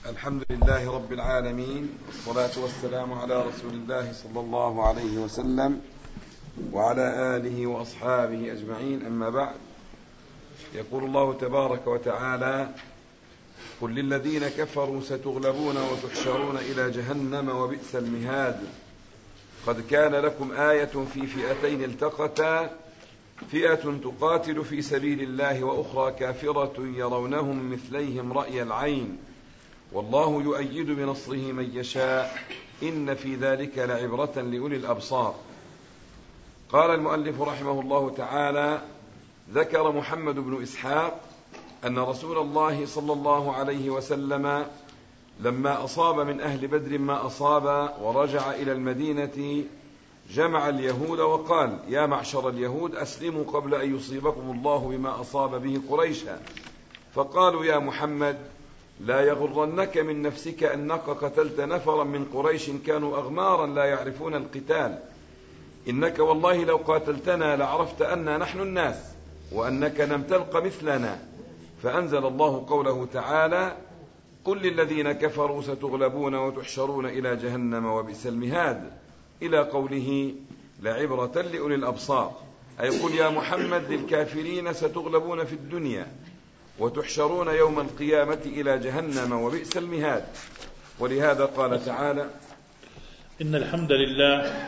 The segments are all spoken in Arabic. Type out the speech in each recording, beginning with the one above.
الحمد لله رب العالمين، والصلاة والسلام على رسول الله صلى الله عليه وسلم وعلى آله وأصحابه أجمعين، أما بعد. يقول الله تبارك وتعالى: قل للذين كفروا ستغلبون وتحشرون إلى جهنم وبئس المهاد. قد كان لكم آية في فئتين التقتا، فئة تقاتل في سبيل الله وأخرى كافرة يرونهم مثليهم رأي العين، والله يؤيد بنصره من يشاء، إن في ذلك لعبرة لأولي الأبصار. قال المؤلف رحمه الله تعالى: ذكر محمد بن إسحاق أن رسول الله صلى الله عليه وسلم لما أصاب من أهل بدر ما أصاب ورجع إلى المدينة جمع اليهود وقال: يا معشر اليهود، أسلموا قبل أن يصيبكم الله بما أصاب به قريشا. فقالوا: يا محمد، لا يغرنك من نفسك أنك قتلت نفرا من قريش كانوا أغمارا لا يعرفون القتال، إنك والله لو قاتلتنا لعرفت أننا نحن الناس وأنك لم تلق مثلنا. فأنزل الله قوله تعالى: قل للذين كفروا ستغلبون وتحشرون إلى جهنم وبئس المهاد، إلى قوله لعبرة لأولي الأبصار، أي قل يا محمد للكافرين ستغلبون في الدنيا وتحشرون يوم القيامة إلى جهنم وبئس المهاد. ولهذا قال تعالى: إن الحمد لله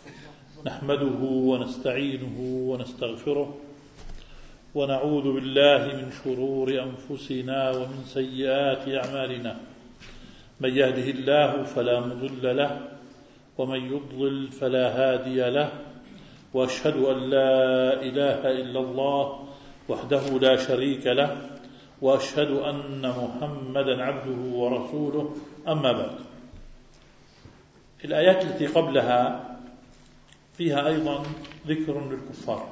نحمده ونستعينه ونستغفره ونعوذ بالله من شرور أنفسنا ومن سيئات أعمالنا، من يهده الله فلا مضل له ومن يضلل فلا هادي له، وأشهد أن لا إله إلا الله وحده لا شريك له، وأشهد أن محمدا عبده ورسوله، أما بعد. الآيات التي قبلها فيها أيضا ذكر للكفار،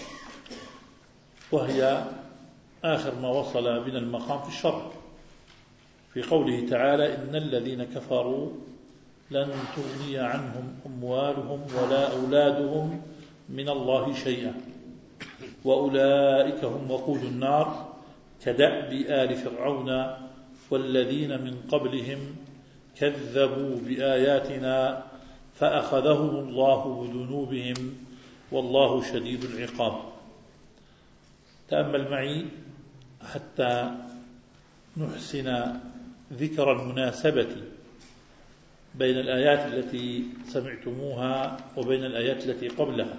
وهي آخر ما وصل بنا المقام في الشرع، في قوله تعالى: إن الذين كفروا لن تغني عنهم أموالهم ولا أولادهم من الله شيئا وأولئك هم وقود النار كدأب آل فرعون والذين من قبلهم كذبوا بآياتنا فأخذهم الله بذنوبهم والله شديد العقاب. تأمل معي حتى نحسن ذكر المناسبة بين الآيات التي سمعتموها وبين الآيات التي قبلها،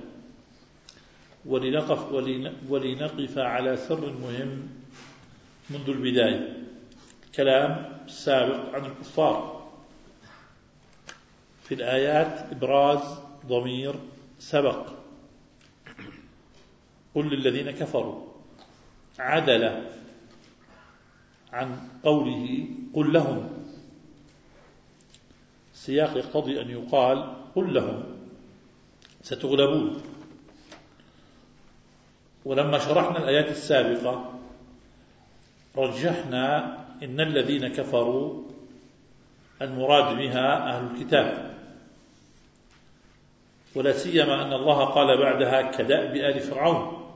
ولنقف على سر مهم منذ البداية. الكلام السابق عن الكفار في الآيات إبراز ضمير سبق، قل للذين كفروا، عدل عن قوله قل لهم. السياق يقتضي أن يقال قل لهم ستغلبون. ولما شرحنا الآيات السابقة رجحنا إن الذين كفروا المراد بها أهل الكتاب، ولا سيما أن الله قال بعدها كدأب آل فرعون.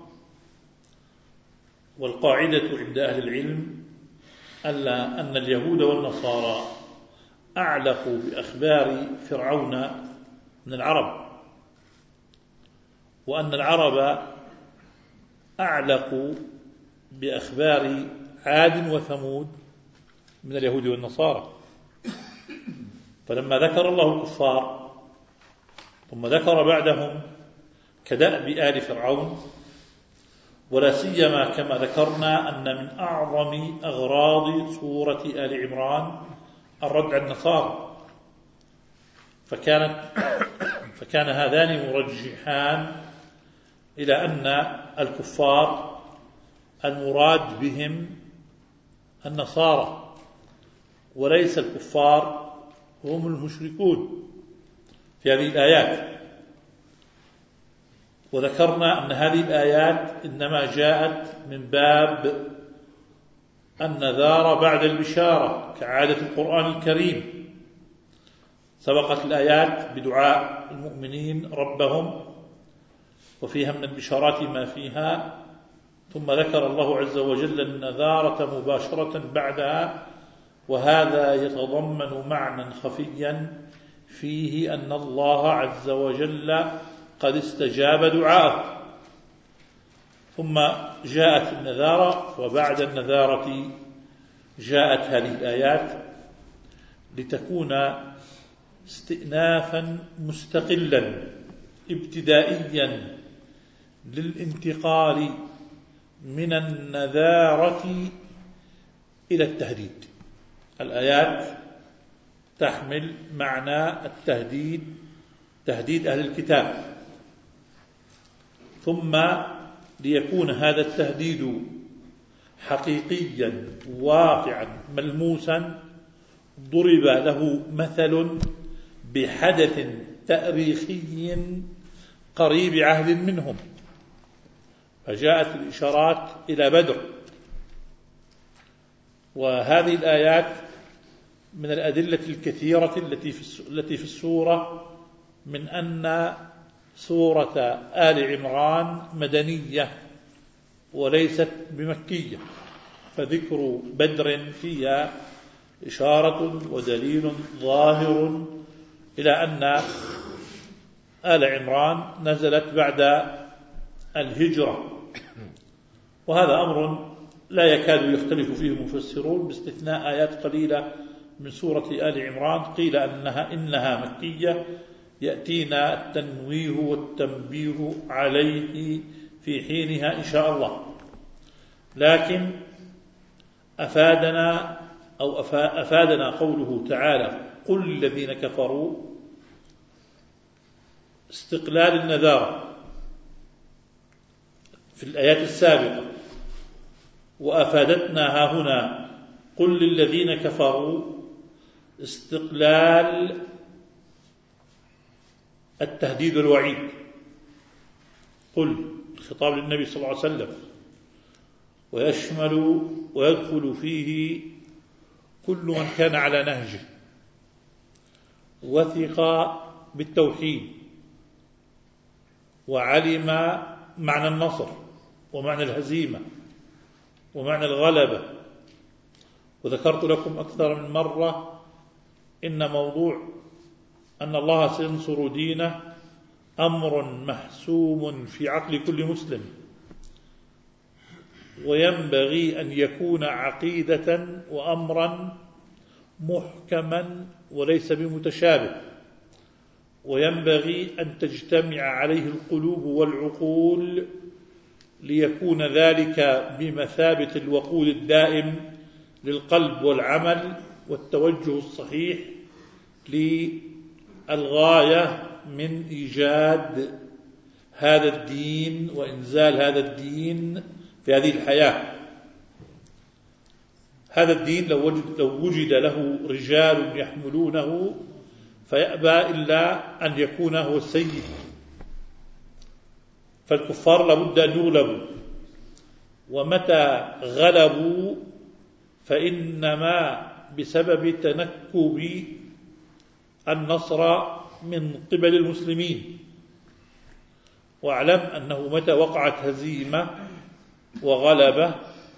والقاعدة عند أهل العلم أن اليهود والنصارى أعلقوا بأخبار فرعون من العرب، وأن العرب أعلقوا بأخبار عاد وثمود من اليهود والنصارى. فلما ذكر الله الكفار ثم ذكر بعدهم كدأب آل فرعون، ولا سيما كما ذكرنا أن من أعظم أغراض سورة آل عمران الرد على النصارى، فكان هذان مرجحان إلى أن الكفار المراد بهم النصارى، وليس الكفار هم المشركون في هذه الآيات. وذكرنا أن هذه الآيات إنما جاءت من باب النذار بعد البشارة كعادة القرآن الكريم. سبقت الآيات بدعاء المؤمنين ربهم وفيها من البشارات ما فيها، ثم ذكر الله عز وجل النذارة مباشرة بعدها وهذا يتضمن معنى خفيا فيه أن الله عز وجل قد استجاب دعاءه. ثم جاءت النذارة، وبعد النذارة جاءت هذه الآيات لتكون استئنافا مستقلا ابتدائيا للانتقال من النذارة إلى التهديد. الآيات تحمل معنى التهديد، تهديد أهل الكتاب، ثم ليكون هذا التهديد حقيقيا واقعا ملموسا ضرب له مثل بحدث تاريخي قريب عهد منهم، فجاءت الإشارات إلى بدر. وهذه الآيات من الأدلة الكثيرة التي في السورة، من أن سورة آل عمران مدنية وليست بمكية، فذكر بدر فيها إشارة ودليل ظاهر إلى أن آل عمران نزلت بعد الهجرة، وهذا أمر لا يكاد يختلف فيه المفسرون باستثناء آيات قليلة من سورة آل عمران قيل إنها مكية، يأتينا التنويه والتنبيه عليه في حينها إن شاء الله. لكن أفادنا قوله تعالى قل الذين كفروا استقلال النذارة في الآيات السابقة، وأفادتنا ها هنا قل للذين كفروا استقلال التهديد والوعيد. قل الخطاب للنبي صلى الله عليه وسلم، ويشمل ويدخل فيه كل من كان على نهجه وثق بالتوحيد وعلم معنى النصر ومعنى الهزيمة ومعنى الغلبة. وذكرت لكم أكثر من مرة إن موضوع أن الله سينصر دينه أمر محسوم في عقل كل مسلم، وينبغي أن يكون عقيدة وأمرا محكما وليس بمتشابه، وينبغي أن تجتمع عليه القلوب والعقول ليكون ذلك بمثابة الوقود الدائم للقلب والعمل والتوجه الصحيح للغاية من إيجاد هذا الدين وإنزال هذا الدين في هذه الحياة. هذا الدين لو وجد له رجال يحملونه فيأبى إلا أن يكون هو السيد، فالكفار لابد أن يغلبوا، ومتى غلبوا فإنما بسبب تنكب النصر من قبل المسلمين. واعلم أنه متى وقعت هزيمة وغلبة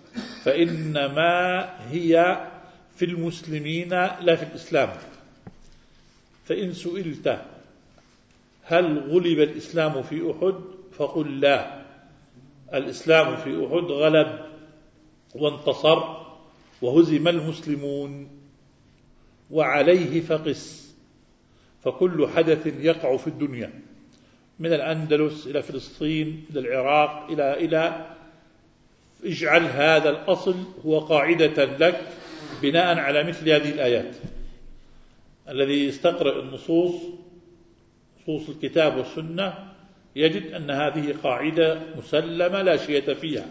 فإنما هي في المسلمين لا في الإسلام. فإن سئلت هل غلب الإسلام في أحد فقل لا، الإسلام في أحد غلب وانتصر وهزم المسلمون، وعليه فقس. فكل حدث يقع في الدنيا من الأندلس إلى فلسطين إلى العراق إلى اجعل هذا الأصل هو قاعدة لك بناء على مثل هذه الآيات. الذي يستقرأ النصوص، نصوص الكتاب والسنة، يجد أن هذه قاعدة مسلمة لا شيء فيها،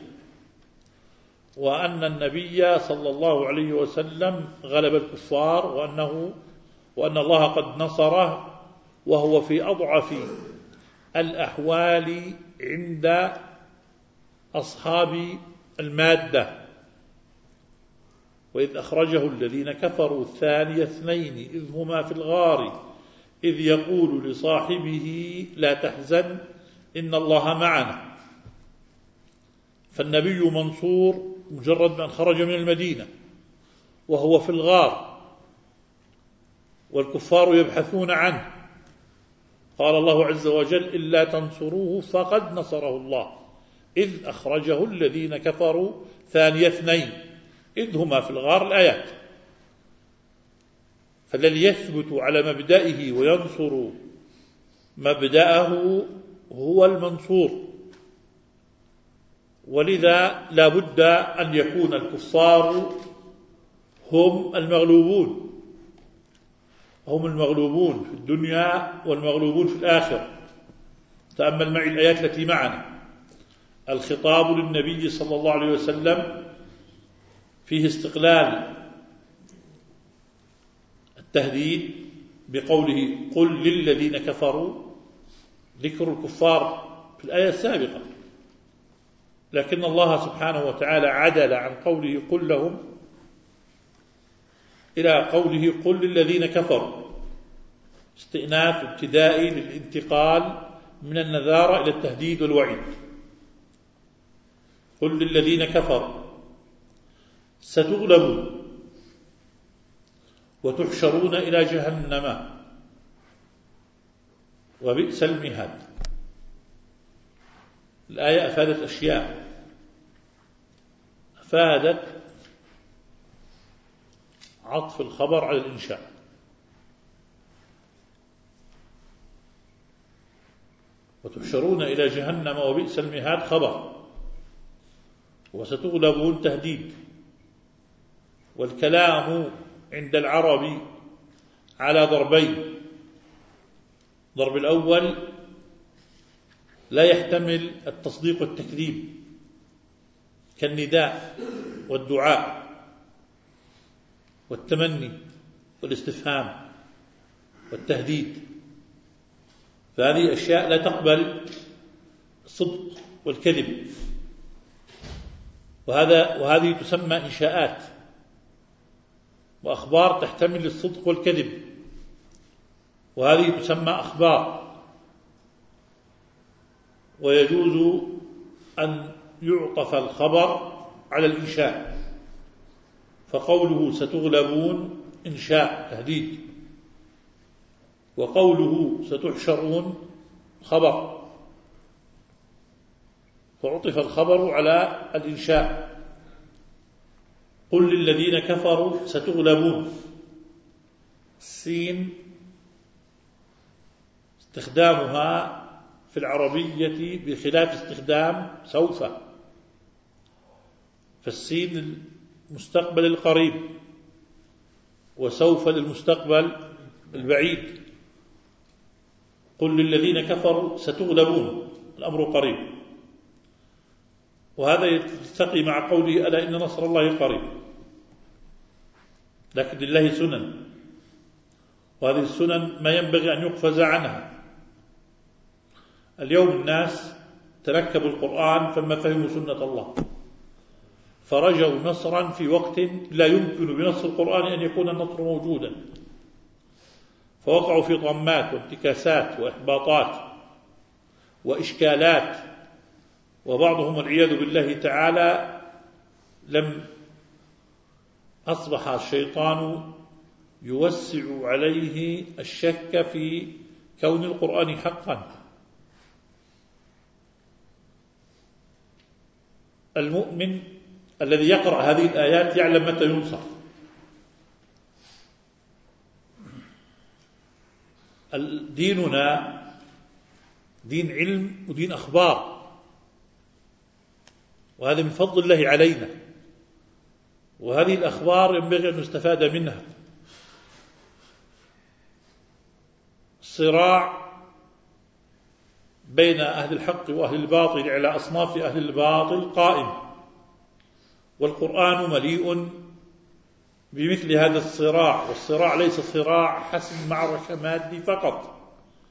وأن النبي صلى الله عليه وسلم غلب الكفار، وأن الله قد نصره وهو في أضعف الأحوال عند أصحاب المادة. وإذ أخرجه الذين كفروا ثاني اثنين إذ هما في الغار إذ يقول لصاحبه لا تحزن إن الله معنا. فالنبي منصور مجرد من خرج من المدينة، وهو في الغار والكفار يبحثون عنه، قال الله عز وجل: إلا تنصروه فقد نصره الله إذ أخرجه الذين كفروا ثاني اثنين إذ هما في الغار. الآيات. فالذي يثبت على مبدئه وينصر مبدأه هو المنصور، ولذا لا بد أن يكون الكفار هم المغلوبون، هم المغلوبون في الدنيا والمغلوبون في الآخرة. تأمل معي الآيات التي معنا. الخطاب للنبي صلى الله عليه وسلم فيه استقلال التهديد بقوله: قل للذين كفروا، ذكر الكفار في الآية السابقة، لكن الله سبحانه وتعالى عدل عن قوله قل لهم إلى قوله قل للذين كفروا، استئناف ابتدائي للانتقال من النذارة إلى التهديد والوعيد. قل للذين كفروا ستغلبون وتحشرون إلى جهنم وبئس المهاد. الآية أفادت أشياء، أفادت عطف الخبر على الإنشاء، وتحشرون إلى جهنم وبئس المهاد خبر، وستغلبون تهديد. والكلام عند العرب على ضربين: الضرب الأول لا يحتمل التصديق والتكذيب كالنداء والدعاء والتمني والاستفهام والتهديد، فهذه أشياء لا تقبل الصدق والكذب، وهذه تسمى إنشاءات وأخبار تحتمل الصدق والكذب، وهذه تسمى أخبار. ويجوز أن يعطف الخبر على الإنشاء، فقوله ستغلبون إنشاء تهديد، وقوله ستحشرون خبر، فعطف الخبر على الإنشاء. قل للذين كفروا ستغلبون، السين استخدامها في العربية بخلاف استخدام سوف، فالسين المستقبل القريب وسوف للمستقبل البعيد. قل للذين كفروا ستغلبون، الأمر قريب، وهذا يلتقي مع قوله ألا إن نصر الله قريب. لكن لله سنن، وهذه السنن ما ينبغي أن يقفز عنها. اليوم الناس تركبوا القرآن فما فهموا سنة الله، فرجوا نصرا في وقت لا يمكن بنص القرآن أن يكون النصر موجودا، فوقعوا في ضمات وانتكاسات وإحباطات وإشكالات، وبعضهم والعياذ بالله تعالى لم أصبح الشيطان يوسع عليه الشك في كون القرآن حقا. المؤمن الذي يقرأ هذه الآيات يعلم متى ينصر. ديننا دين علم ودين أخبار، وهذا من فضل الله علينا، وهذه الأخبار ينبغي أن نستفاد منها. الصراع بين أهل الحق وأهل الباطل على أصناف أهل الباطل قائم، والقرآن مليء بمثل هذا الصراع. والصراع ليس صراع حسم معركة مادي فقط،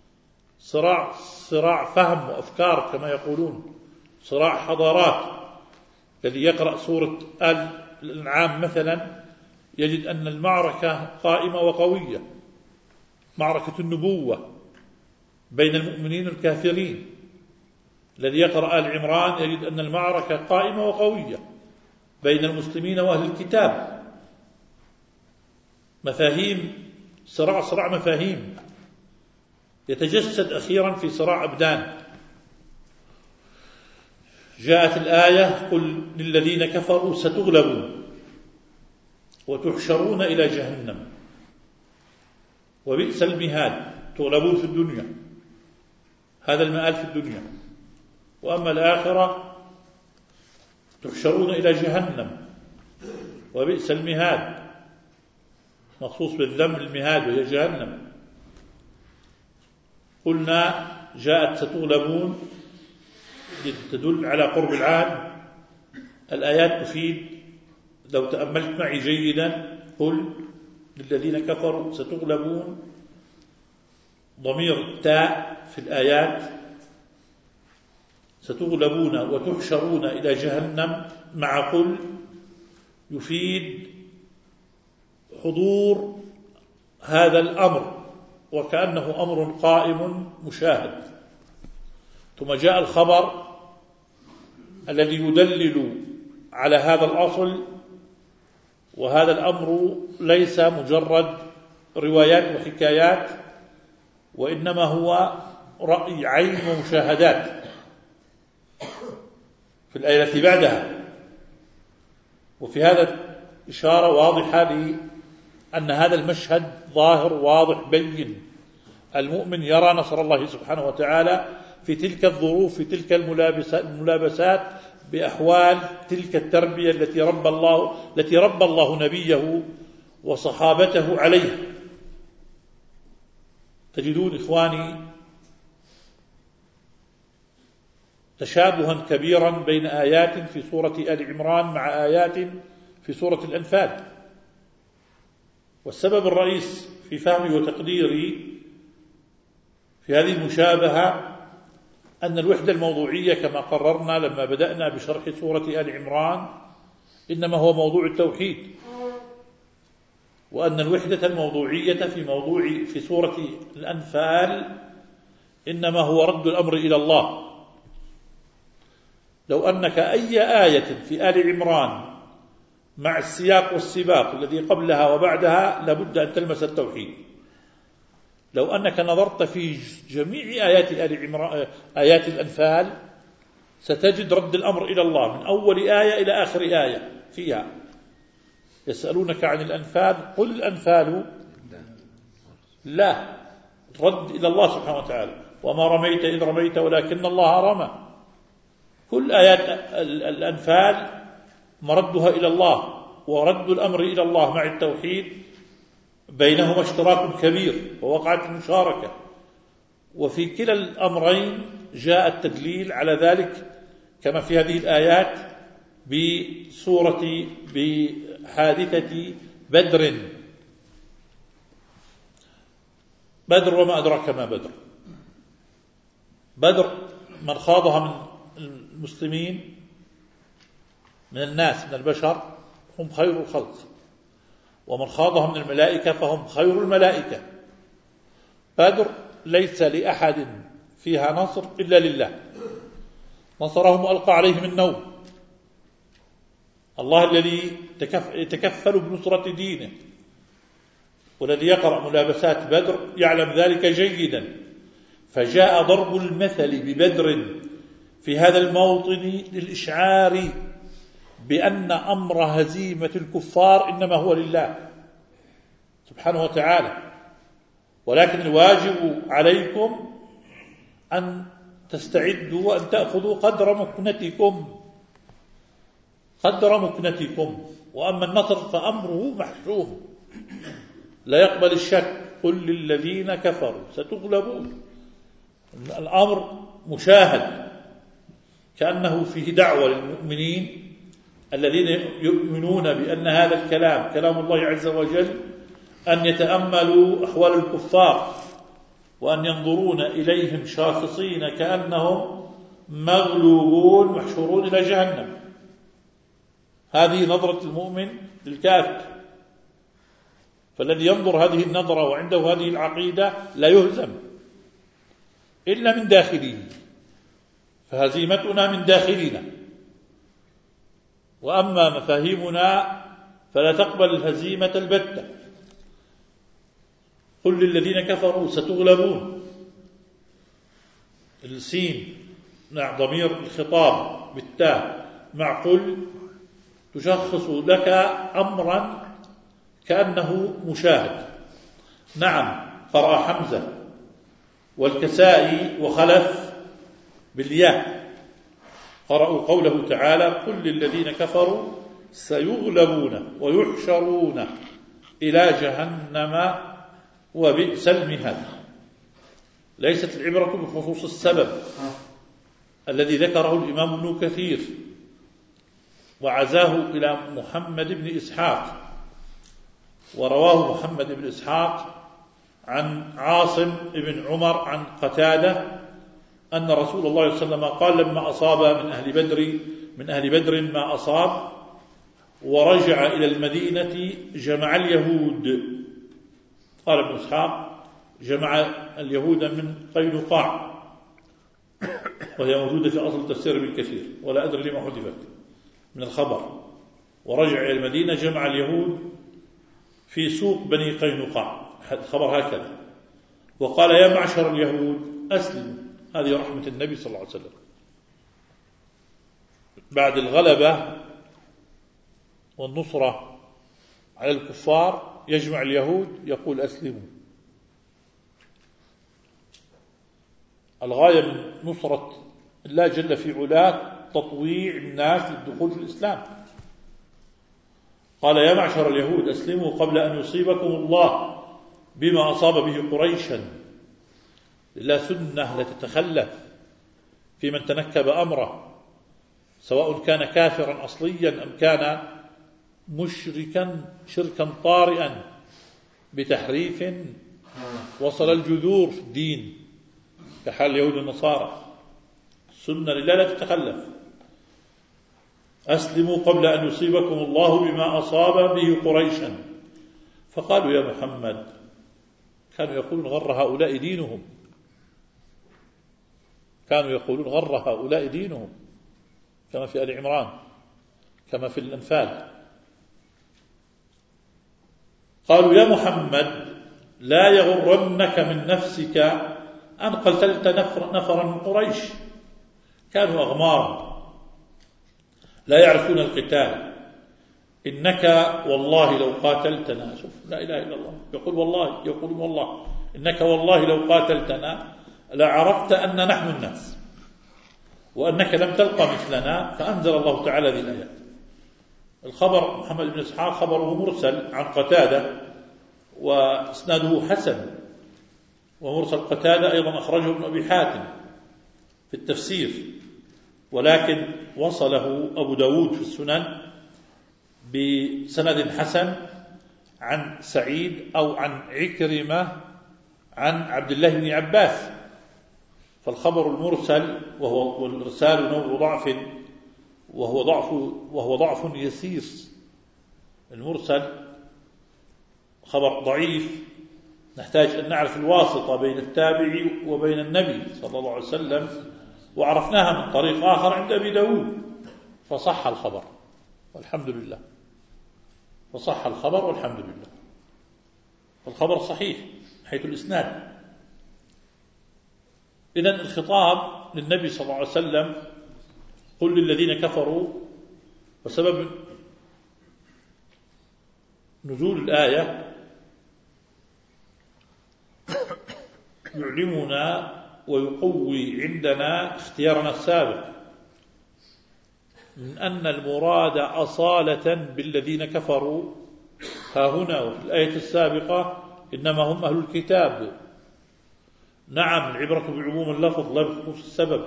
صراع فهم وأفكار كما يقولون، صراع حضارات. الذي يقرأ سورة آل الأنعام مثلا يجد أن المعركة قائمة وقوية، معركة النبوة بين المؤمنين والكافرين. الذي يقرأ آل عمران يجد أن المعركة قائمة وقوية بين المسلمين وأهل الكتاب. مفاهيم، صراع مفاهيم يتجسد أخيرا في صراع أبدان. جاءت الآية: قل للذين كفروا ستغلبون وتحشرون إلى جهنم وبئس المهاد. تغلبون في الدنيا، هذا المآل في الدنيا، وأما الآخرة تحشرون إلى جهنم وبئس المهاد، مخصوص بالذنب المهاد وهي جهنم. قلنا جاءت ستغلبون تدل على قرب العهد. الآيات تفيد، لو تأملت معي جيدا: قل للذين كفروا ستغلبون، ضمير التاء في الآيات، ستغلبون وتحشرون إلى جهنم مع قل، يفيد حضور هذا الأمر وكأنه أمر قائم مشاهد. ثم جاء الخبر الذي يدلل على هذا الأصل، وهذا الأمر ليس مجرد روايات وحكايات، وإنما هو رأي عين ومشاهدات في الآية التي بعدها. وفي هذا إشارة واضحة لأن هذا المشهد ظاهر واضح بين. المؤمن يرى نصر الله سبحانه وتعالى في تلك الظروف، في تلك الملابسات بأحوال تلك التربية التي ربى الله نبيه وصحابته عليها. تجدون إخواني تشابها كبيرا بين آيات في سورة آل عمران مع آيات في سورة الأنفال. والسبب الرئيس في فهمي وتقديري في هذه المشابهة أن الوحدة الموضوعية كما قررنا لما بدأنا بشرح سورة آل عمران إنما هو موضوع التوحيد، وأن الوحدة الموضوعية في سورة الأنفال إنما هو رد الأمر إلى الله. لو أنك أي آية في آل عمران مع السياق والسباق الذي قبلها وبعدها لابد أن تلمس التوحيد. لو أنك نظرت في جميع آيات الأنفال ستجد رد الأمر إلى الله من أول آية إلى آخر آية فيها. يسألونك عن الأنفال قل الأنفال لا، رد إلى الله سبحانه وتعالى: وما رميت إذ رميت ولكن الله رمى. كل آيات الأنفال مردها إلى الله، ورد الأمر إلى الله مع التوحيد بينهما اشتراك كبير ووقعت المشاركة. وفي كلا الأمرين جاء التدليل على ذلك كما في هذه الآيات بحادثة بدر. وما أدراك ما بدر. بدر من خاضها من المسلمين من الناس من البشر هم خير الخلق، ومن خاضها من الملائكة فهم خير الملائكة. بدر ليس لأحد فيها نصر إلا لله، نصرهم وألقى عليهم النوم. الله الذي يتكفل بنصرة دينه، والذي يقرأ ملابسات بدر يعلم ذلك جيدا. فجاء ضرب المثل ببدر في هذا الموطن للإشعار بأن أمر هزيمة الكفار إنما هو لله سبحانه وتعالى، ولكن الواجب عليكم أن تستعدوا وأن تأخذوا قدر مكنتكم. وأما النصر فأمره محسوم لا يقبل الشك. قل للذين كفروا ستغلبون، الأمر مشاهد كأنه فيه دعوة للمؤمنين الذين يؤمنون بأن هذا الكلام كلام الله عز وجل أن يتأملوا أحوال الكفار وأن ينظرون إليهم شاخصين كأنهم مغلوبون محشورون إلى جهنم. هذه نظرة المؤمن للكافر، فالذي ينظر هذه النظرة وعنده هذه العقيدة لا يهزم إلا من داخله، فهزيمتنا من داخلنا. وأما مفاهيمنا فلا تقبل الهزيمة البتة، قل للذين كفروا ستغلبون. السين مع ضمير الخطاب بالتاء مع قل تشخص لك أمرا كأنه مشاهد. نعم، قرأ حمزة والكسائي وخلف بالياء، قرأوا قوله تعالى قل للذين كفروا سيغلبون ويحشرون إلى جهنم وبئس المهاد. ليست العبرة بخصوص السبب الذي ذكره الإمام ابن كثير وعزاه إلى محمد بن إسحاق، ورواه محمد بن إسحاق عن عاصم بن عمر عن قتادة أن رسول الله صلى الله عليه وسلم قال لما أصاب من أهل بدر ما أصاب ورجع إلى المدينة جمع اليهود. قال ابن إسحاق جمع اليهود من قينقاع، وهي موجودة في أصل تفسير ابن كثير ولا أدري لما حذفت من الخبر. ورجع إلى المدينة جمع اليهود في سوق بني قينقاع، خبر هكذا. وقال يا معشر اليهود أسلموا. هذه رحمة النبي صلى الله عليه وسلم بعد الغلبة والنصرة على الكفار يجمع اليهود يقول أسلموا. الغاية من نصرة الله جل في علاه تطويع الناس للدخول في الإسلام. قال يا معشر اليهود أسلموا قبل أن يصيبكم الله بما أصاب به قريشا. لله سنة لا تتخلف في من تنكب أمره، سواء كان كافرا أصليا أم كان مشركا شركا طارئا بتحريف وصل الجذور في الدين كحال اليهود والنصارى. السنة لله لا تتخلف. أسلموا قبل أن يصيبكم الله بما أصاب به قريشا. فقالوا يا محمد، كانوا يقولون غر هؤلاء دينهم، كانوا يقولون غر هؤلاء دينهم، كما في آل عمران كما في الأنفال. قالوا يا محمد لا يغرنك من نفسك أن قتلت نفرا من قريش. كانوا أغمار لا يعرفون القتال. إنك والله لو قاتلتنا، شوف لا إله إلا الله، يقول والله، يقول والله إنك والله لو قاتلتنا لعرفت أن نحن الناس وأنك لم تلقى مثلنا. فأنزل الله تعالى ذي الآيات. الخبر محمد بن إسحاق خبره مرسل عن قتادة وإسناده حسن، ومرسل قتادة أيضا أخرجه ابن أبي حاتم في التفسير، ولكن وصله أبو داود في السنن بسند حسن عن سعيد أو عن عكرمة عن عبد الله بن عباس. فالخبر المرسل والإرسال نوع ضعف وهو ضعف يسير. المرسل خبر ضعيف، نحتاج أن نعرف الواسطة بين التابع وبين النبي صلى الله عليه وسلم، وعرفناها من طريق آخر عند أبي داود، فصح الخبر والحمد لله، فصح الخبر والحمد لله. فالخبر صحيح حيث الإسناد. إذن الخطاب للنبي صلى الله عليه وسلم قل للذين كفروا. وسبب نزول الآية يعلمنا ويقوي عندنا اختيارنا السابق من أن المراد أصالة بالذين كفروا ها هنا وفي الآية السابقة إنما هم أهل الكتاب. نعم، العبرة بعموم اللفظ لا بخصوص السبب،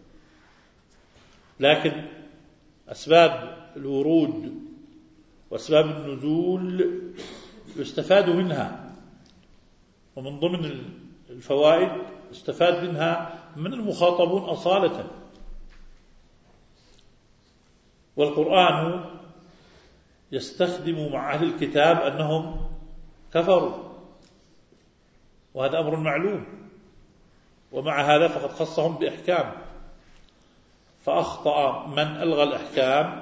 لكن أسباب الورود وأسباب النزول يستفاد منها. ومن ضمن الفوائد استفاد منها من المخاطبون أصالة. والقرآن يستخدم مع أهل الكتاب أنهم كفروا، وهذا أمر معلوم، ومع هذا فقد خصهم بأحكام. فأخطأ من ألغى الأحكام،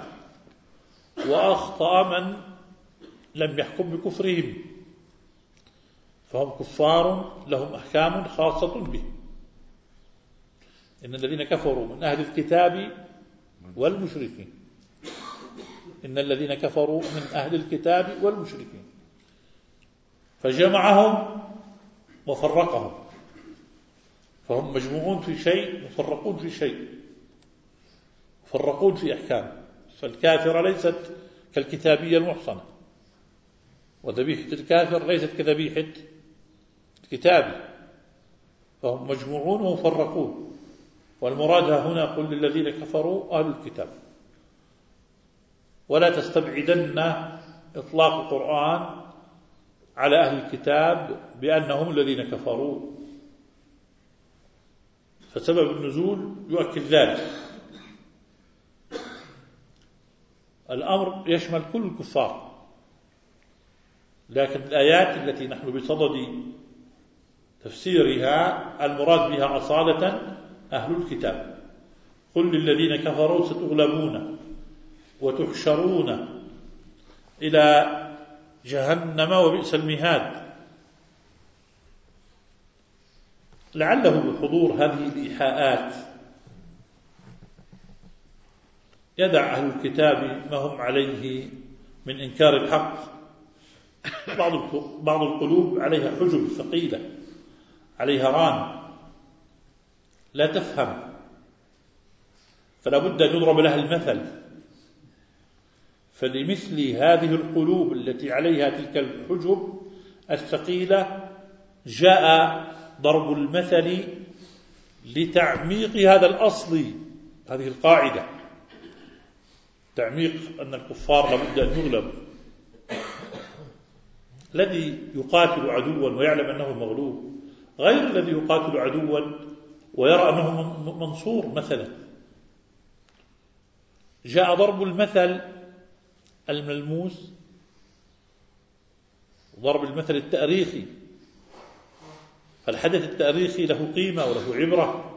وأخطأ من لم يحكم بكفرهم. فهم كفار لهم أحكام خاصة به. إن الذين كفروا من أهل الكتاب والمشركين، إن الذين كفروا من أهل الكتاب والمشركين، فجمعهم وفرقهم، فهم مجموعون في شيء مفرقون في شيء، مفرقون في أحكام. فالكافرة ليست كالكتابية المحصنة، وذبيحة الكافر ليست كذبيحة الكتابي، فهم مجموعون ومفرقون. والمراد هنا قل للذين كفروا أهل الكتاب، ولا تستبعدن إطلاق القرآن على أهل الكتاب بأنهم الذين كفروا، فسبب النزول يؤكد ذلك. الأمر يشمل كل الكفار، لكن الآيات التي نحن بصدد تفسيرها المراد بها أصالة أهل الكتاب. قل للذين كفروا ستغلبون وتحشرون إلى جهنم وبئس المهاد. لعله بحضور هذه الإيحاءات يدع أهل الكتاب ما هم عليه من إنكار الحق. بعض القلوب عليها حجب ثقيلة، عليها ران لا تفهم، فلا بد أن يضرب لها المثل. فلمثل هذه القلوب التي عليها تلك الحجب الثقيلة جاء ضرب المثل لتعميق هذا الأصل، هذه القاعدة، تعميق أن الكفار لابد أن يغلبوا. الذي يقاتل عدوا ويعلم أنه مغلوب غير الذي يقاتل عدوا ويرى أنه منصور مثلا. جاء ضرب المثل الملموس وضرب المثل التاريخي، فالحدث التاريخي له قيمة وله عبرة،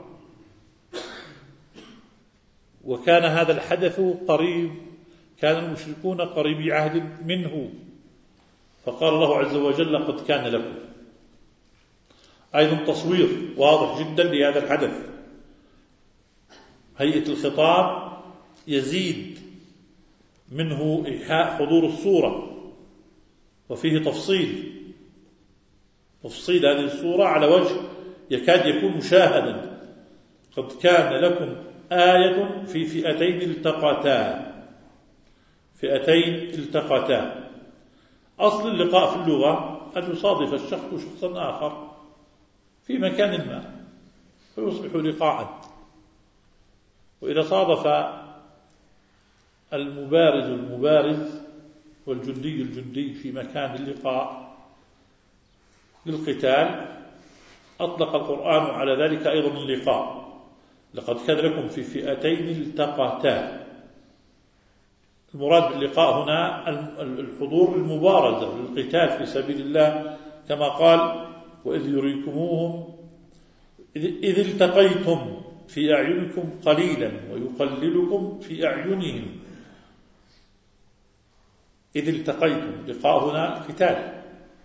وكان هذا الحدث قريب، كان المشركون قريبي عهد منه، فقال الله عز وجل قد كان لكم. أيضا تصوير واضح جدا لهذا الحدث، هيئة الخطاب يزيد منه إيحاء حضور الصورة، وفيه تفصيل هذه الصورة على وجه يكاد يكون مشاهدا. قد كان لكم آية في فئتين التقتا. أصل اللقاء في اللغة أن يصادف الشخص شخصا آخر في مكان ما فيصبح لقاء. وإذا صادف المبارز والجندي في مكان اللقاء للقتال أطلق القرآن على ذلك أيضا اللقاء. لقد كان لكم في فئتين التقتا. المراد باللقاء هنا الحضور المبارزة للقتال في سبيل الله، كما قال وإذ يريكموهم إذ التقيتم في أعينكم قليلا ويقللكم في أعينهم. إذ التقيتم، لقاء هنا القتال.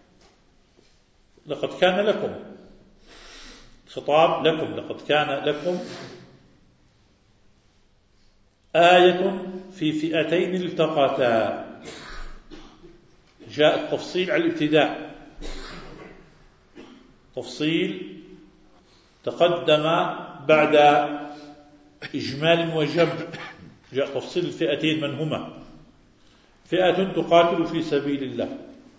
لقد كان لكم، خطاب لكم، لقد كان لكم آية في فئتين التقتا. جاء التفصيل على الابتداء، تفصيل تقدم بعد إجمال وجمع. جاء تفصيل الفئتين من هما: فئة تقاتل في سبيل الله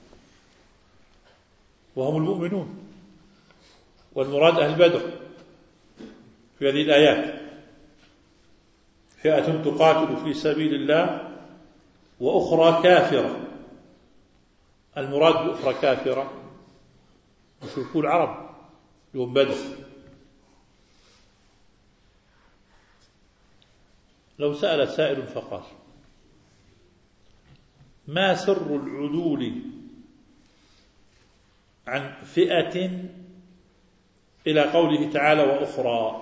وهم المؤمنون، والمراد أهل بدر في هذه الآيات. فئة تقاتل في سبيل الله وأخرى كافرة. المراد بأخرى كافرة مشركو العرب يوم بدر. لو سأل سائل فقال: ما سر العدول عن فئة إلى قوله تعالى وأخرى؟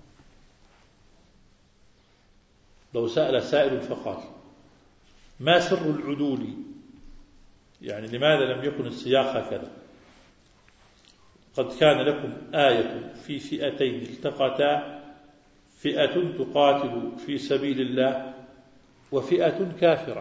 لو سأل سائل فقال: ما سر العدول، يعني لماذا لم يكن السياق هكذا؟ قد كان لكم آية في فئتين التقتا فئة تقاتل في سبيل الله وفئة كافرة.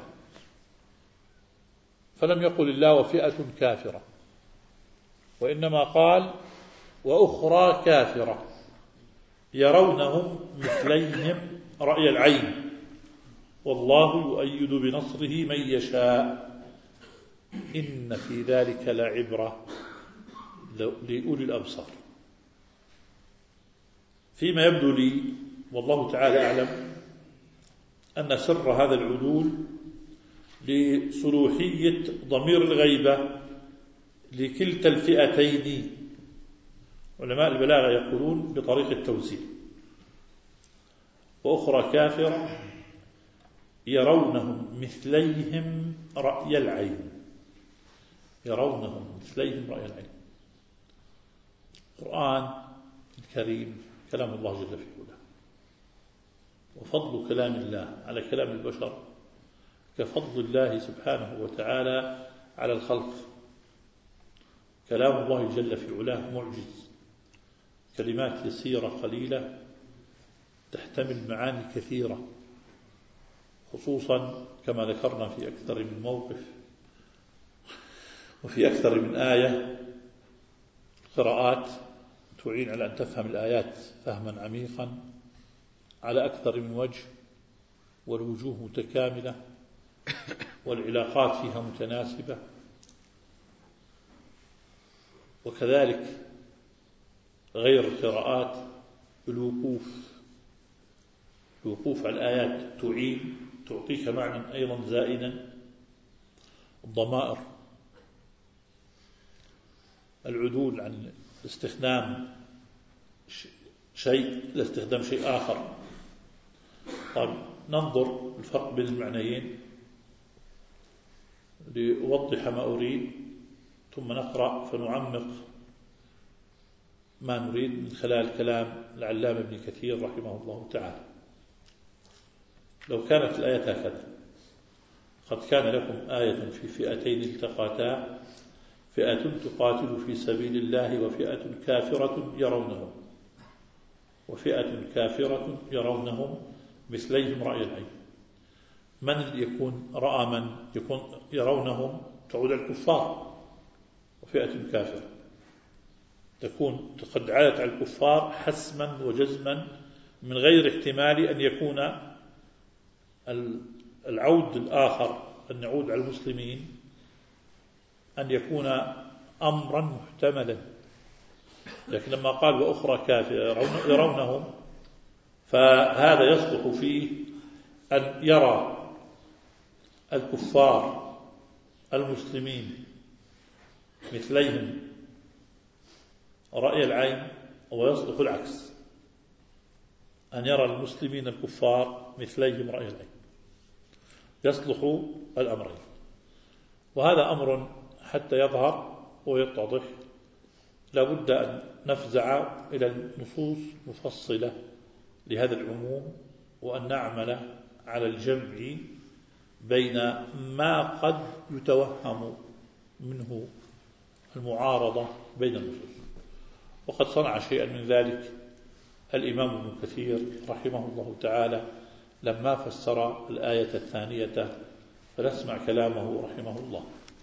فلم يقل الله وفئة كافرة، وإنما قال وأخرى كافرة يرونهم مثليهم رأي العين والله يؤيد بنصره من يشاء إن في ذلك لعبرة لأولي الأبصار. فيما يبدو لي والله تعالى أعلم أن سر هذا العدول لصلوحية ضمير الغيبة لكلتا الفئتين. علماء البلاغة يقولون بطريقة التوزيع: وأخرى كافرة يرونهم مثليهم رأي العين. يرونهم مثليهم رأي العين. القرآن الكريم كلام الله جل في علاه، وفضل كلام الله على كلام البشر كفضل الله سبحانه وتعالى على الخلق. كلام الله جل في علاه معجز، كلمات يسيرة قليلة تحتمل معاني كثيرة، خصوصا كما ذكرنا في أكثر من موقف وفي أكثر من آية. قراءات تعين على أن تفهم الآيات فهما عميقا على أكثر من وجه، والوجوه متكاملة والعلاقات فيها متناسبة. وكذلك غير القراءات الوقوف على الآيات تعين تعطيك معنى أيضا زائدا. الضمائر، العدول عن استخدام شيء لاستخدام شيء آخر. طيب ننظر الفرق بين المعنيين لأوضح ما أريد، ثم نقرأ فنعمق ما نريد من خلال كلام العلامة ابن كثير رحمه الله تعالى. لو كانت الآية هكذا: قد كان لكم آية في فئتين التقتا فئة تقاتل في سبيل الله وفئة كافرة يرونهم مثليهم رأي العين. من يكون رأى من يكون يرونهم تعود الكفار، وفئة كافرة تكون قد عادت على الكفار حسما وجزما من غير احتمال أن يكون العود الآخر أن يعود على المسلمين أن يكون أمرا محتملا. لكن لما قال وأخرى كافرة يرونهم، فهذا يصلح فيه أن يرى الكفار المسلمين مثليهم رأي العين، ويصلح العكس أن يرى المسلمين الكفار مثليهم رأي العين. يصلح الأمرين. وهذا أمر حتى يظهر ويتضح لابد أن نفزع إلى النصوص مفصلة لهذا العموم، وأن نعمل على الجمع بين ما قد يتوهم منه المعارضة بين النصوص. وقد صنع شيئا من ذلك الإمام ابن كثير رحمه الله تعالى لما فسر الآية الثانية، فنسمع كلامه رحمه الله.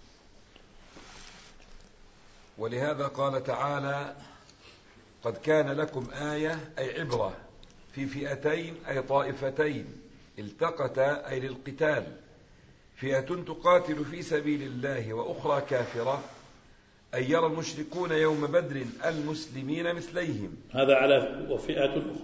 ولهذا قال تعالى: قد كان لكم آية أي عبرة في فئتين أي طائفتين التقتا أي للقتال، فئة تقاتل في سبيل الله وأخرى كافرة أي يرى المشركون يوم بدر المسلمين مثليهم. هذا على وفئة أخرى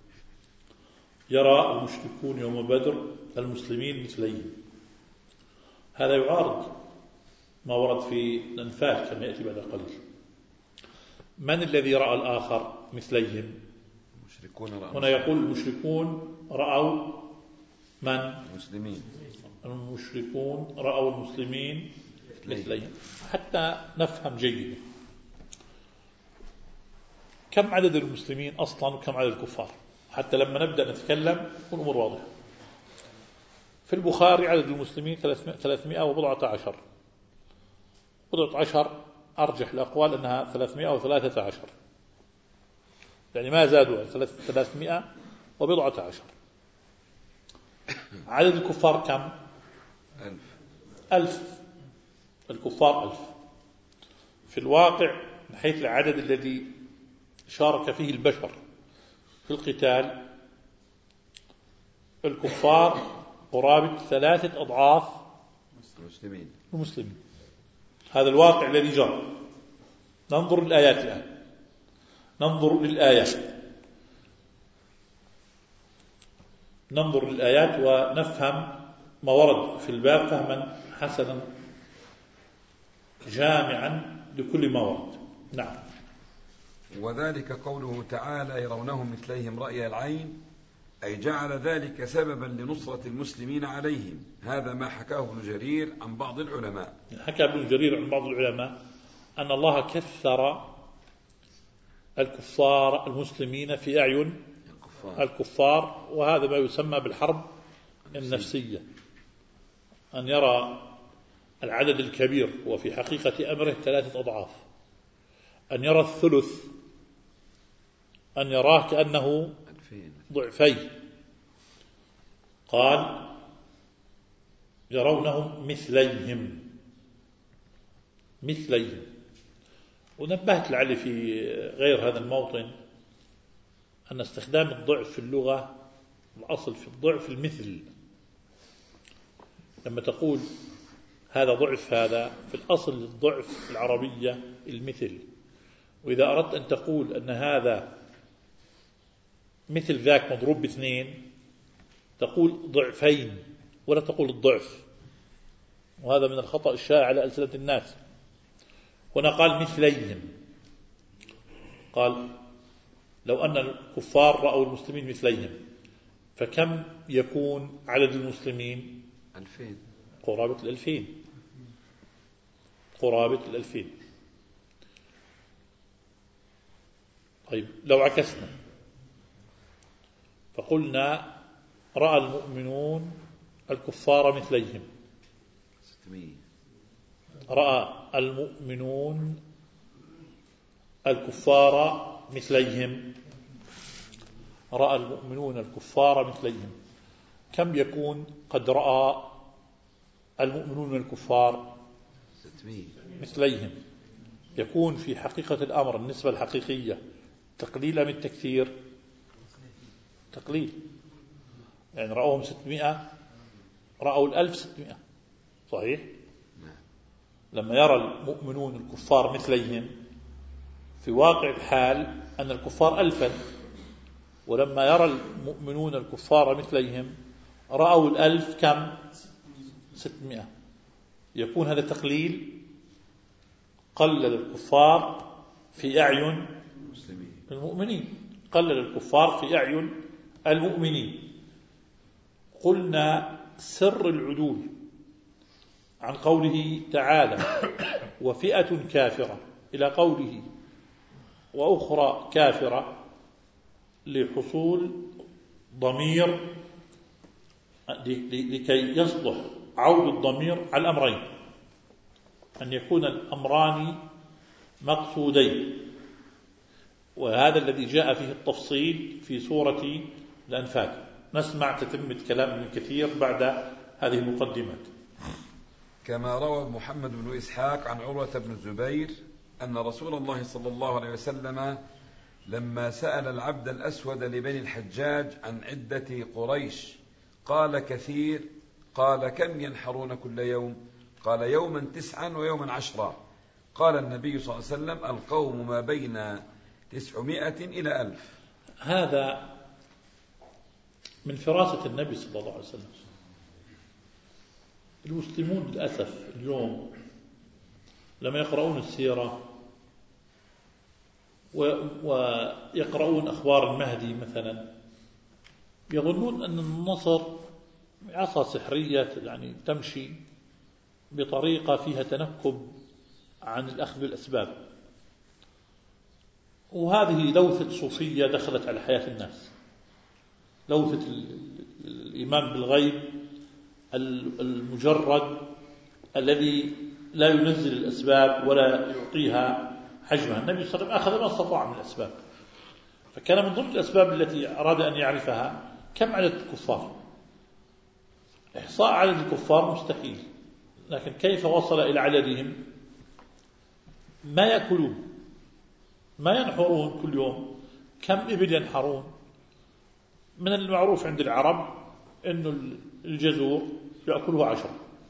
يرى المشركون يوم بدر المسلمين مثليهم. هذا يعارض ما ورد في الأنفال كما يأتي بعد قليل. من الذي رأى الآخر مثليهم؟ هنا يقول المشركون رأوا من؟ المسلمين. المشركون رأوا المسلمين مثليهم. حتى نفهم جيدا كم عدد المسلمين أصلا وكم عدد الكفار، حتى لما نبدأ نتكلم تكون أمور واضحة. في البخاري عدد المسلمين 300 وبضعة عشر أرجح الأقوال أنها 313، يعني ما زادوا 300 عدد الكفار كم؟ 1000. الكفار 1000. في الواقع من حيث العدد الذي شارك فيه البشر في القتال، الكفار قرابة 3 أضعاف المسلمين. هذا الواقع الذي جرى. ننظر للآيات الآن، ننظر للآيات ونفهم ما ورد في الباب فهما حسنا جامعا لكل ما ورد. نعم. وذلك قوله تعالى يرونهم مثليهم رأي العين، أي جعل ذلك سببا لنصرة المسلمين عليهم. هذا ما حكاه ابن جرير عن بعض العلماء. حكى ابن جرير عن بعض العلماء أن الله كثر الكفار المسلمين في أعين الكفار، وهذا ما يسمى بالحرب النفسية. أن يرى العدد الكبير وفي حقيقة أمره 3 أضعاف، أن يرى الثلث أن يراه كأنه ضعفين. قال يرونهم مثليهم. ونبهت لعلي في غير هذا الموطن أن استخدام الضعف في اللغة الأصل في الضعف المثل. لما تقول هذا ضعف، هذا في الأصل الضعف العربية المثل. وإذا أردت أن تقول أن هذا مثل ذاك مضروب ب2 تقول ضعفين ولا تقول الضعف، وهذا من الخطأ الشائع على ألسنة الناس. هنا قال مثليهم، قال لو أن الكفار رأوا المسلمين مثليهم فكم يكون عدد المسلمين؟ 2000، قرابة 2000. طيب لو عكسنا فقلنا رأى المؤمنون الكفار مثليهم، 600. رأى المؤمنون الكفار مثليهم، رأى المؤمنون الكفار مثليهم، كم يكون قد رأى المؤمنون الكفار 600 مثليهم؟ يكون في حقيقة الأمر النسبة الحقيقية تقليل من التكثير؟ تقليل. يعني رأوهم 600، رأوا 1600، صحيح؟ لما يرى المؤمنون الكفار مثليهم في واقع الحال أن الكفار 1000، ولما يرى المؤمنون الكفار مثليهم رأوا 1000 كم؟ 600. يكون هذا تقليل، قلل الكفار في أعين المؤمنين، قلل الكفار في أعين المؤمنين. قلنا سر العدول عن قوله تعالى وفئة كافرة إلى قوله وأخرى كافرة لحصول ضمير، لكي يصلح عود الضمير على الأمرين، أن يكون الأمران مقصودين. وهذا الذي جاء فيه التفصيل في سورة الأنفال. نسمع تتمة كلام ابن كثير بعد هذه المقدمات. كما روى محمد بن إسحاق عن عروة بن الزبير أن رسول الله صلى الله عليه وسلم لما سأل العبد الأسود لبني الحجاج عن عدة قريش قال كثير، قال كم ينحرون كل يوم؟ قال يوما 9 ويوما 10. قال النبي صلى الله عليه وسلم القوم ما بين 900 إلى 1000. هذا من فراسة النبي صلى الله عليه وسلم. المسلمون للأسف اليوم لما يقرؤون السيرة ويقرؤون أخبار المهدي مثلا يظنون أن النصر عصا سحرية يعني تمشي بطريقة فيها تنكب عن الأخذ بالأسباب. وهذه لوثة صوفية دخلت على حياة الناس، لوثة الإيمان بالغيب المجرد الذي لا ينزل الأسباب ولا يعطيها حجمها. النبي صلى الله عليه وسلم أخذ ما استطاع من الأسباب، فكان من ضمن الأسباب التي أراد أن يعرفها كم عدد الكفار. إحصاء عدد الكفار مستحيل، لكن كيف وصل إلى عددهم؟ ما يأكلون، ما ينحرون كل يوم، كم إبل ينحرون. من المعروف عند العرب أن الجزور يأكله 10،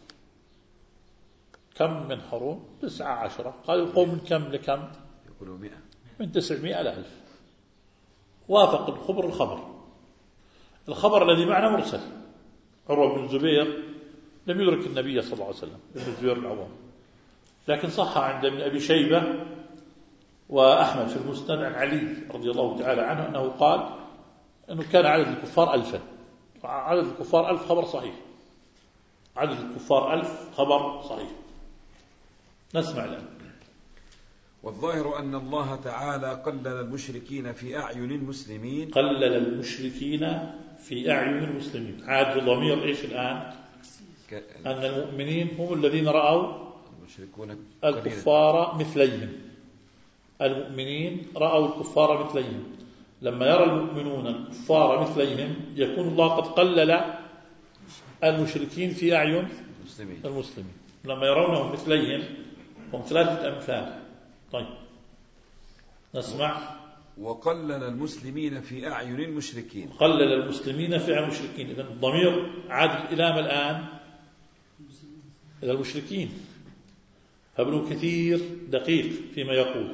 كم ينحرون؟ 9 10. قالوا القوم من كم لكم؟ يقولوا 100، من 900 إلى 1000. وافق الخبر الخبر الذي معنا مرسل. عروة بن الزبير لم يدرك النبي صلى الله عليه وسلم، ابن الزبير العوام، لكن صح عند ابن أبي شيبة وأحمد في المسند عن علي رضي الله تعالى عنه أنه قال أنه كان عدد الكفار 1000. عدد الكفار 1000 خبر صحيح، عدد الكفار 1000 خبر صحيح. نسمع الآن. والظاهر أن الله تعالى قلل المشركين في أعين المسلمين. قلل المشركين في أعين المسلمين. عاد الضمير إيش الآن؟ أن المؤمنين هم الذين رأوا الكفار مثليهم. المؤمنين رأوا الكفار مثليهم. لما يرى المؤمنون الكفار مثليهم يكون الله قد قلل المشركين في أعين المسلمين. لما يرونهم مثليهم هم 3 أمثال. طيب نسمع. وقلل المسلمين في أعين المشركين. قلل المسلمين في أعين المشركين. إذن الضمير عاد الإلام الآن إلى المشركين. فابن كثير دقيق فيما يقول،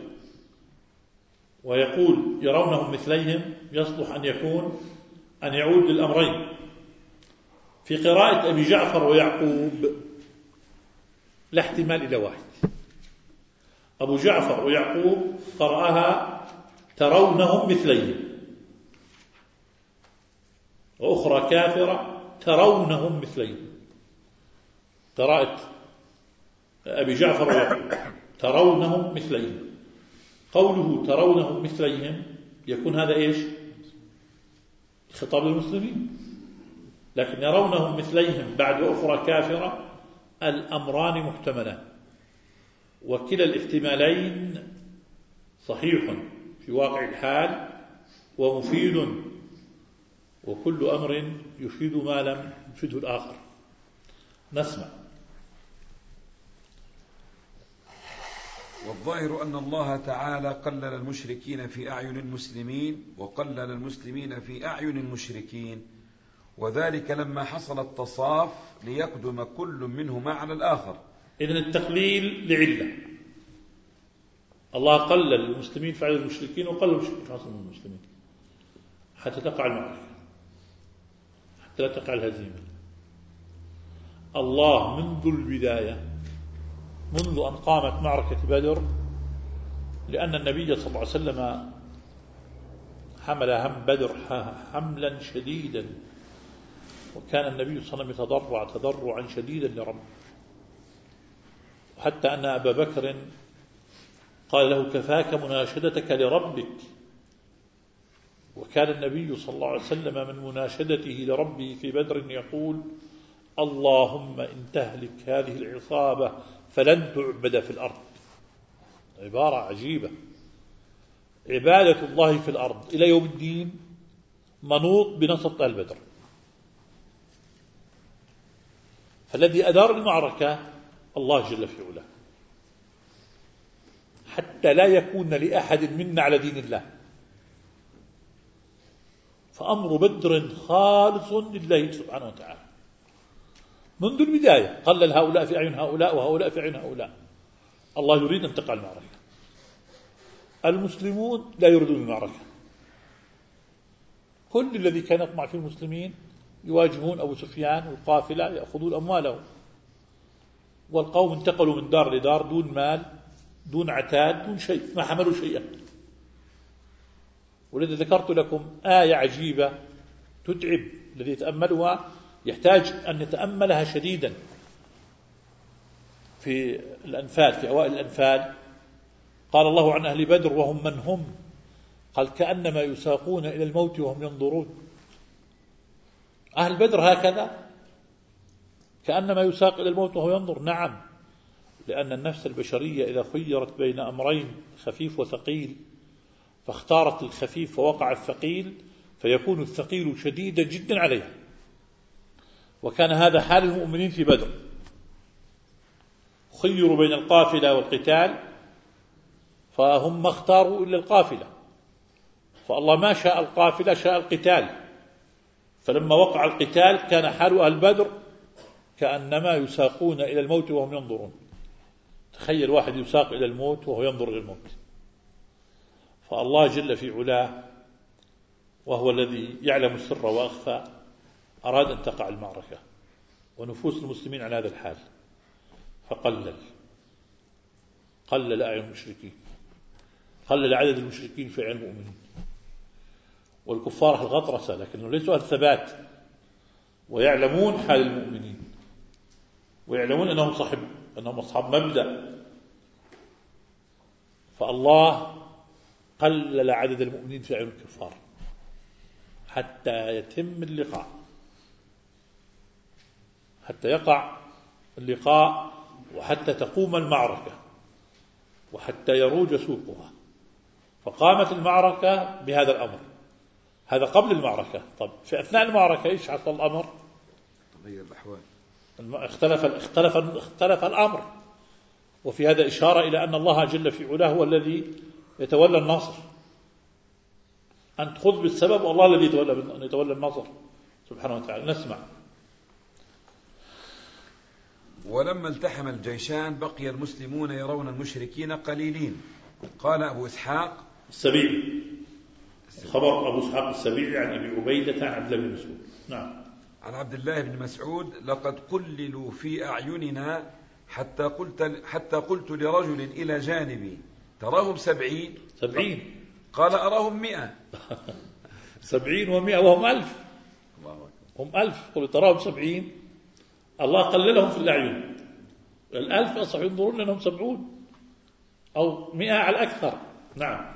ويقول يرونهم مثليهم يصلح أن يعود للأمرين. في قراءة أبي جعفر ويعقوب لا احتمال إلى واحد. أبو جعفر ويعقوب قرأها ترونهم مثليهم، وأخرى كافرة ترونهم مثليهم. قراءة أبي جعفر ويعقوب ترونهم مثليهم. قوله ترونهم مثليهم يكون هذا إيش؟ خطاب للمسلمين. لكن يرونهم مثليهم بعد أخرى كافرة، الأمران محتملان، وكلا الاحتمالين صحيح في واقع الحال ومفيد، وكل أمر يفيد ما لم يفيده الآخر. نسمع. والظاهر أن الله تعالى قلل المشركين في أعين المسلمين وقلل المسلمين في أعين المشركين، وذلك لما حصل التصاف ليقدم كل منهما على الآخر. إذن التقليل لعلة. الله قلل المسلمين في عدد المشركين وقلل المشركين في عدد المسلمين حتى تقع المعركة، حتى لا تقع الهزيمة. الله منذ البداية، منذ أن قامت معركة بدر، لأن النبي صلى الله عليه وسلم حمل هم بدر حملا شديدا، وكان النبي صلى الله عليه وسلم يتضرع تضرعا شديدا لربه، وحتى أن أبا بكر قال له كفاك مناشدتك لربك. وكان النبي صلى الله عليه وسلم من مناشدته لربه في بدر يقول اللهم إن تهلك هذه العصابة فلن تعبد في الأرض. عبارة عجيبة. عبادة الله في الأرض إلى يوم الدين منوط بنصب أهل بدر. فالذي أدار المعركة الله جل في علاه، حتى لا يكون لأحد منا على دين الله. فأمر بدر خالص لله سبحانه وتعالى منذ البداية. قلل هؤلاء في أعين هؤلاء وهؤلاء في أعين هؤلاء. الله يريد أن تقع المعركة. المسلمون لا يريدون المعركة. كل الذي كان يطمع في المسلمين يواجهون أبو سفيان والقافلة يأخذون أموالهم، والقوم انتقلوا من دار لدار دون مال دون عتاد دون شيء، ما حملوا شيئا. ولذا ذكرت لكم آية عجيبة تتعب، الذي يتأملها يحتاج أن يتأملها شديدا. في الأنفال، في أوائل الأنفال، قال الله عن أهل بدر وهم من هم، قال كأنما يساقون إلى الموت وهم ينظرون. أهل بدر هكذا كأنما يساق إلى الموت وهو ينظر. نعم، لأن النفس البشرية إذا خيرت بين أمرين خفيف وثقيل فاختارت الخفيف ووقع الثقيل فيكون الثقيل شديدا جدا عليها. وكان هذا حال المؤمنين في بدر، خيروا بين القافلة والقتال فهم ما اختاروا إلا القافلة، فالله ما شاء القافلة شاء القتال، فلما وقع القتال كان حال أهل بدر كأنما يساقون إلى الموت وهم ينظرون. تخيل واحد يساق إلى الموت وهو ينظر إلى الموت. فالله جل في علاه وهو الذي يعلم السر وأخفى أراد أن تقع المعركة ونفوس المسلمين على هذا الحال، قلل أعين المشركين، قلل عدد المشركين في أعين المؤمنين، والكفار الغطرسة لكنهم ليسوا أهل ثبات، ويعلمون حال المؤمنين ويعلمون أنهم أصحاب مبدأ. فالله قلل عدد المؤمنين في أعين الكفار حتى يتم اللقاء، حتى يقع اللقاء وحتى تقوم المعركة وحتى يروج سوقها. فقامت المعركة بهذا الأمر، هذا قبل المعركة. طب في أثناء المعركة إيش حصل الأمر؟ تغير الأحوال، اختلف الأمر. وفي هذا إشارة إلى أن الله جل في علاه هو الذي يتولى النصر. أنت خذ بالسبب والله الذي يتولى النصر سبحانه وتعالى. نسمع. ولما التحم الجيشان بقي المسلمون يرون المشركين قليلين. قال أبو إسحاق السبيعي، خبر أبو إسحاق السبيعي عن أبي عبيدة عن عبد الله بن مسعود. نعم. عن عبد الله بن مسعود: لقد قللوا في أعيننا حتى قلت لرجل إلى جانبي: تراهم 70؟ قال: أراهم 100. 70 و100 وهم 1000. هم 1000. قل تراهم 70. الله قللهم في الأعين. 1000 أصح ينظرون لأنهم 70 أو 100 على الأكثر. نعم.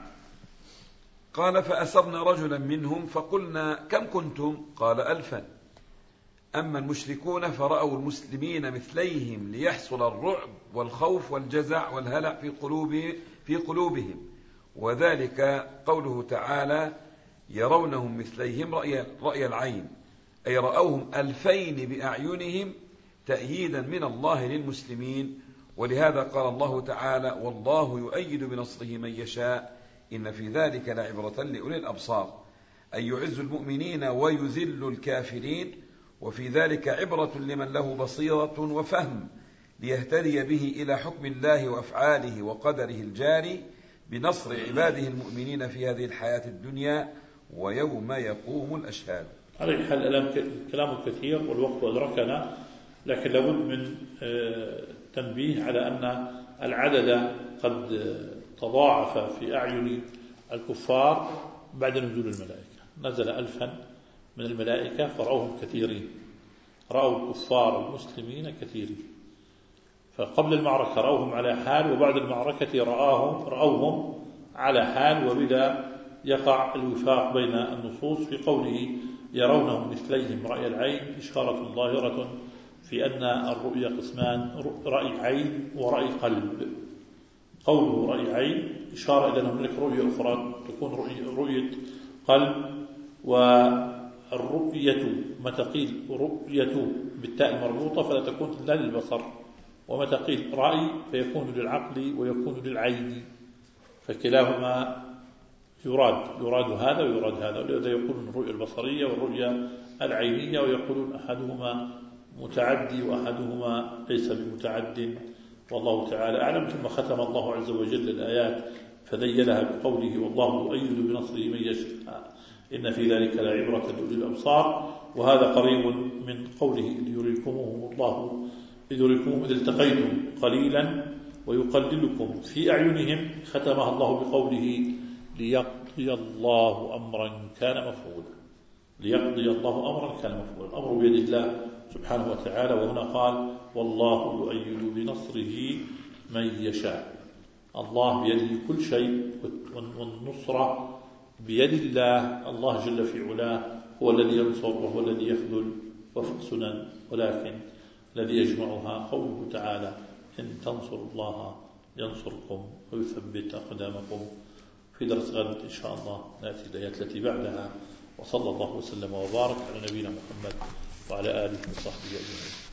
قال: فأسرنا رجلا منهم فقلنا: كم كنتم؟ قال: 1000. أما المشركون فرأوا المسلمين مثليهم ليحصل الرعب والخوف والجزع والهلع في قلوبهم، وذلك قوله تعالى: يرونهم مثليهم رأي العين، أي رأوهم 2000 بأعينهم تأييدا من الله للمسلمين. ولهذا قال الله تعالى: والله يؤيد بنصره من يشاء إن في ذلك لعبرة لأولي الأبصار، أي يعز المؤمنين ويذل الكافرين، وفي ذلك عبرة لمن له بصيرة وفهم ليهتدي به إلى حكم الله وأفعاله وقدره الجاري بنصر عباده المؤمنين في هذه الحياة الدنيا ويوم يقوم الأشهاد. على الحال الكلام كثير والوقت أدركنا، لكن لابد من تنبيه على أن العدد قد تضاعف في أعين الكفار بعد نزول الملائكة. نزل 1000 من الملائكة فرأوهم كثيرين، رأوا الكفار المسلمين كثيرين. فقبل المعركة رأوهم على حال، وبعد المعركة رأوهم على حال، وبذا يقع الوفاق بين النصوص في قوله يرونهم مثليهم رأي العين، إشارة ظاهرة في أن الرؤية قسمان: رأي عين ورأي قلب. قوله رأي عين إشارة إلى أن هناك رؤية أخرى تكون رؤية قلب. والرؤية متى قيل رؤية بالتاء المربوطة فلا تكون إلا للبصر، ومتى قيل رأي فيكون للعقل ويكون للعين، فكلاهما يراد هذا ويراد هذا. ولذا يقولون الرؤية البصرية والرؤية العينية، ويقولون أحدهما متعدي وأحدهما ليس بمتعد، والله تعالى أعلم. ثم ختم الله عز وجل الآيات فذيلها بقوله: والله يؤيد بنصره من يشاء إن في ذلك لعبرة لأولي الأبصار. وهذا قريب من قوله: إذ يريكمهم إذ التقيتم قليلا ويقللكم في أعينهم. ختمها الله بقوله: ليقضي الله أمرا كان مفعولا. ليقضي الله أمرا كان مفعولا. الأمر بيد الله سبحانه وتعالى. وهنا قال: والله يؤيد بنصره من يشاء. الله بيده كل شيء، والنصرة بيد الله. الله جل في علاه هو الذي ينصر وهو الذي يخذل وفق سنن، ولكن الذي يجمعها قوله تعالى: إن تنصروا الله ينصركم ويثبت أقدامكم. في درس غد إن شاء الله نأتي الآيات التي بعدها. وصلى الله وسلم وبارك على نبينا محمد وعلى آله وصحبه أجمعين.